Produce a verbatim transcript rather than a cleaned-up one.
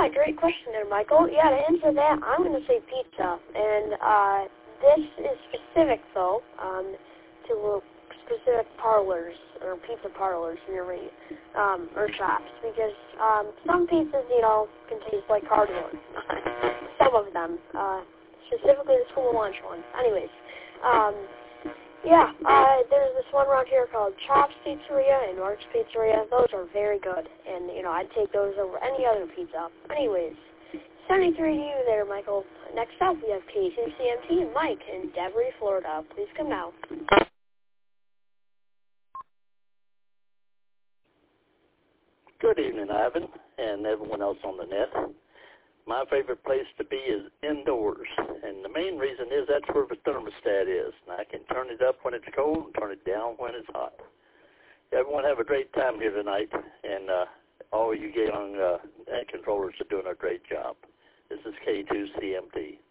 Yeah, great question there, Michael. Yeah, to answer that, I'm going to say pizza. And uh, this is specific, though, um, to specific parlors or pizza parlors near me, um, or shops, because um, some pizzas, you know, can taste like cardboard. Some of them, uh, specifically the school lunch one. Anyways, um, yeah, uh, there's this one around here called Chops Pizzeria and Mark's Pizzeria. Those are very good, and, you know, I'd take those over any other pizza. Anyways, seventy-three to you there, Michael. Next up, we have K C C M T and Mike in Devry, Florida. Please come now. Good evening, Ivan, and everyone else on the net. My favorite place to be is indoors, and the main reason is that's where the thermostat is. And I can turn it up when it's cold and turn it down when it's hot. Everyone have a great time here tonight, and uh, all you young uh, net controllers are doing a great job. This is K two C M T.